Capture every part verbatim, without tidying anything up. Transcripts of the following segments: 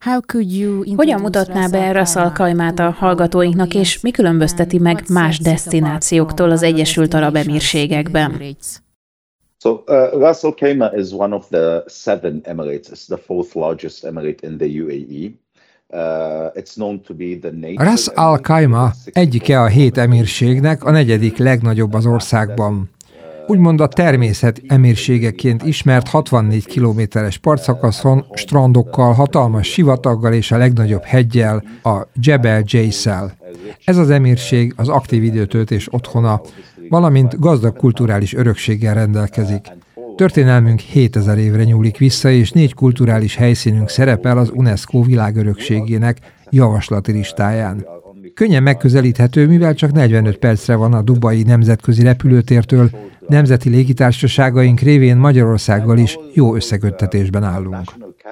Hogyan mutatná be Ras Al Khaimát a hallgatóinknak, és mi különbözteti meg más desztinációktól az Egyesült Arab Emírségekben? So uh, Ras Al Khaimah is one of the seven emirates. It's the fourth largest emirate in the U A E. Uh, it's known to be the nature. Ras Al Khaimah egyike a hét emírségnek, a negyedik legnagyobb az országban. Úgymond a természet emírségeként ismert hatvannégy kilométeres partszakaszon, strandokkal, hatalmas sivataggal és a legnagyobb heggyel, a Jebel Jaysel. Ez az emírség az aktív időtöltés otthona, valamint gazdag kulturális örökséggel rendelkezik. Történelmünk hétezer évre nyúlik vissza, és négy kulturális helyszínünk szerepel az UNESCO világörökségének javaslati listáján. Könnyen megközelíthető, mivel csak negyvenöt percre van a dubai nemzetközi repülőtértől, nemzeti légitársaságaink révén Magyarországgal is jó összeköttetésben állunk.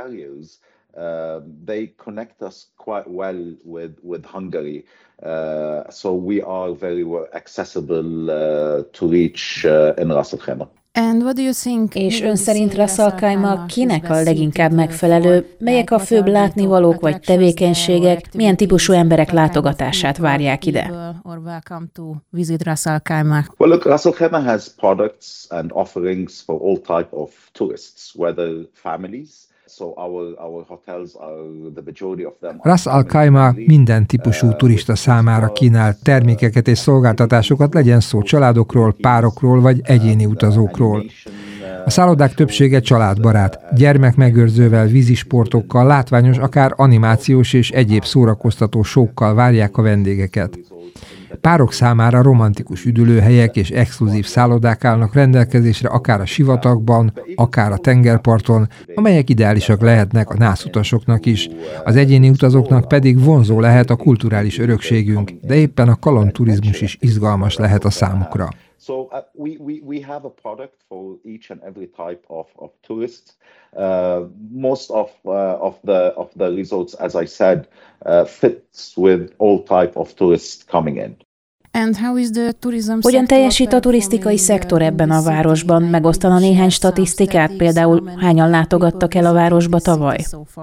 És ön szerint Ras Al Khaimah kinek a leginkább megfelelő? Melyek a főbb látnivalók vagy tevékenységek? Milyen típusú emberek látogatását várják ide? Well, look, Ras Al Khaimah has products and offerings for all type of tourists, whether families. Ras Al Khaimah minden típusú turista számára kínál termékeket és szolgáltatásokat, legyen szó családokról, párokról vagy egyéni utazókról. A szállodák többsége családbarát, gyermekmegőrzővel, vízisportokkal, látványos, akár animációs és egyéb szórakoztató show-kkal várják a vendégeket. Párok számára romantikus üdülőhelyek és exkluzív szállodák állnak rendelkezésre akár a sivatagban, akár a tengerparton, amelyek ideálisak lehetnek a nászutasoknak is. Az egyéni utazóknak pedig vonzó lehet a kulturális örökségünk, de éppen a kalandturizmus is izgalmas lehet a számukra. So uh, we, we, we have a product for each and every type of, of tourists. Uh, most of, uh, of, the, of the resorts, as I said, uh, fits with all type of tourists coming in. Hogyan teljesít a turisztikai szektor ebben a városban? Megosztana néhány statisztikát, például hányan látogattak el a városba tavaly?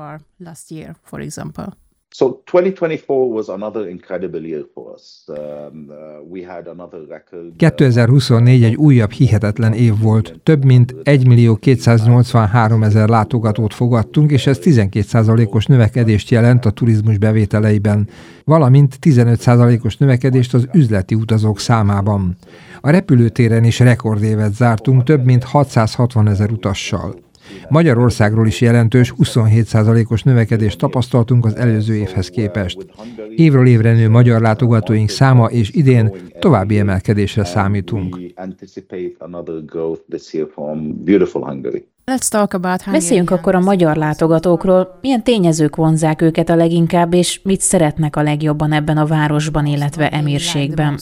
So twenty twenty-four was another incredible year for us. Um, uh, we had another record. kétezer-huszonnégy egy újabb hihetetlen év volt. Több mint egymillió kétszáznyolcvanháromezer látogatót fogadtunk, és ez tizenkét százalékos növekedést jelent a turizmus bevételeiben, valamint tizenöt százalékos növekedést az üzleti utazók számában. A repülőtéren is rekordévet zártunk, több mint hatszázhatvanezer utassal. Magyarországról is jelentős huszonhét százalékos növekedést tapasztaltunk az előző évhez képest. Évről évre nő magyar látogatóink száma, és idén további emelkedésre számítunk. Beszéljünk akkor a magyar látogatókról. Milyen tényezők vonzzák őket a leginkább, és mit szeretnek a legjobban ebben a városban, illetve emírségben?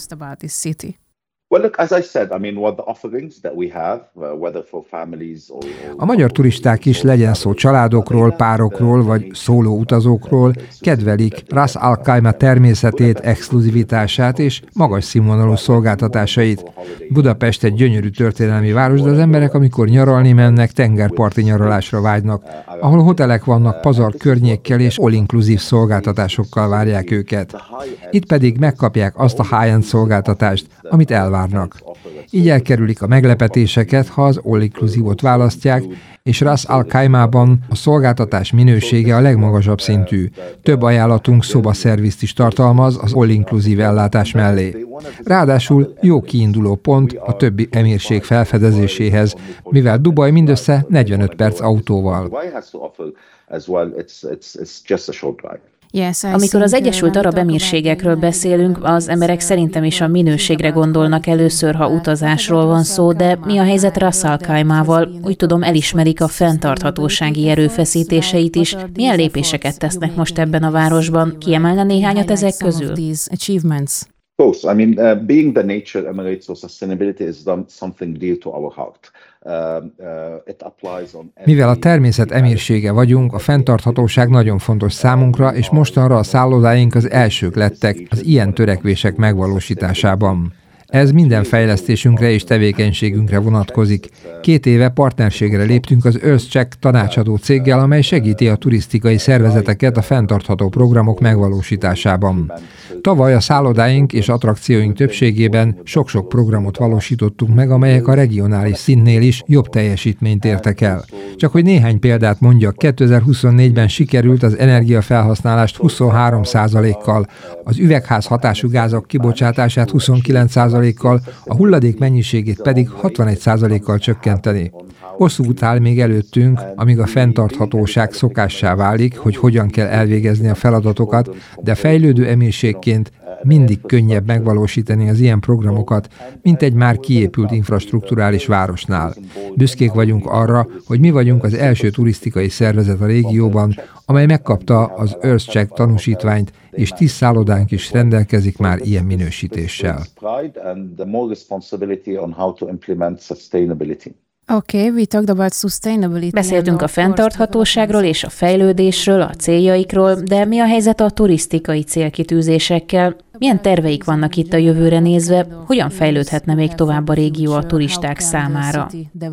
A magyar turisták is, legyen szó családokról, párokról vagy szóló utazókról, kedvelik Ras Al Khaimah természetét, exkluzivitását és magas színvonalú szolgáltatásait. Budapest egy gyönyörű történelmi város, de az emberek, amikor nyaralni mennek, tengerparti nyaralásra vágynak, ahol hotelek vannak pazar környékkel és all-inclusive szolgáltatásokkal várják őket. Itt pedig megkapják azt a high-end szolgáltatást, amit elvárnak. Így elkerülik a meglepetéseket, ha az all-inclusive-ot választják, és Ras Al Khaimahban a szolgáltatás minősége a legmagasabb szintű. Több ajánlatunk szobaszervizt is tartalmaz az all-inclusive ellátás mellé. Ráadásul jó kiinduló pont a többi emírség felfedezéséhez, mivel Dubaj mindössze negyvenöt perc autóval. Amikor az Egyesült Arab Emírségekről beszélünk, az emberek szerintem is a minőségre gondolnak először, ha utazásról van szó, de mi a helyzet Ras Al Khaimahval? Úgy tudom, elismerik a fenntarthatósági erőfeszítéseit is. Milyen lépéseket tesznek most ebben a városban? Kiemelne néhányat ezek közül? Of course, I mean, uh, being the nature emirate, so sustainability is something dear to our heart. Mivel a természet emírsége vagyunk, a fenntarthatóság nagyon fontos számunkra, és mostanra a szállodáink az elsők lettek az ilyen törekvések megvalósításában. Ez minden fejlesztésünkre és tevékenységünkre vonatkozik. Két éve partnerségre léptünk az EarthCheck tanácsadó céggel, amely segíti a turisztikai szervezeteket a fenntartható programok megvalósításában. Tavaly a szállodáink és attrakcióink többségében sok-sok programot valósítottunk meg, amelyek a regionális szintnél is jobb teljesítményt értek el. Csak hogy néhány példát mondjak, kétezer-huszonnégyben sikerült az energiafelhasználást huszonhárom százalékkal, az üvegház hatású gázok kibocsátását huszonkilenc százalékkal, a hulladék mennyiségét pedig hatvanegy százalékkal csökkenteni. Hosszú út áll még előttünk, amíg a fenntarthatóság szokássá válik, hogy hogyan kell elvégezni a feladatokat, de fejlődő emírségként mindig könnyebb megvalósítani az ilyen programokat, mint egy már kiépült infrastrukturális városnál. Büszkék vagyunk arra, hogy mi vagyunk az első turisztikai szervezet a régióban, amely megkapta az EarthCheck tanúsítványt, és tíz szállodánk is rendelkezik már ilyen minősítéssel. Okay, we talked about sustainability. Beszéltünk a fenntarthatóságról és a fejlődésről, a céljaikról, de mi a helyzet a turisztikai célkitűzésekkel? Milyen terveik vannak itt a jövőre nézve? Hogyan fejlődhetne még tovább a régió a turisták számára?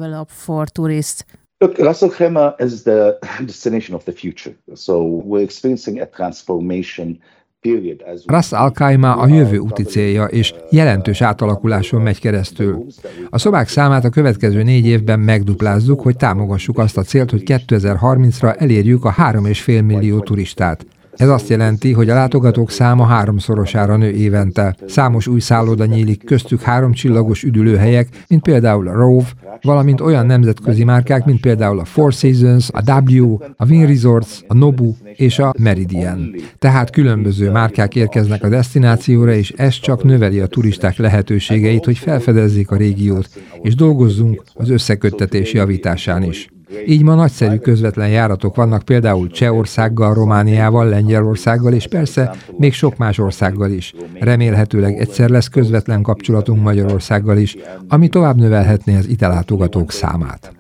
Look, Ras Al Khaimah is the destination of the future. So we're experiencing a transformation. Ras Al Khaimah a jövő úti célja, és jelentős átalakuláson megy keresztül. A szobák számát a következő négy évben megduplázzuk, hogy támogassuk azt a célt, hogy kétezer-harmincra elérjük a három és fél millió turistát. Ez azt jelenti, hogy a látogatók száma háromszorosára nő évente. Számos új szálloda nyílik, köztük háromcsillagos üdülőhelyek, mint például a Rove, valamint olyan nemzetközi márkák, mint például a Four Seasons, a W, a Wynn Resorts, a Nobu és a Meridian. Tehát különböző márkák érkeznek a desztinációra, és ez csak növeli a turisták lehetőségeit, hogy felfedezzék a régiót, és dolgozzunk az összeköttetés javításán is. Így ma nagyszerű közvetlen járatok vannak például Csehországgal, Romániával, Lengyelországgal és persze még sok más országgal is. Remélhetőleg egyszer lesz közvetlen kapcsolatunk Magyarországgal is, ami tovább növelhetné az ide látogatók számát.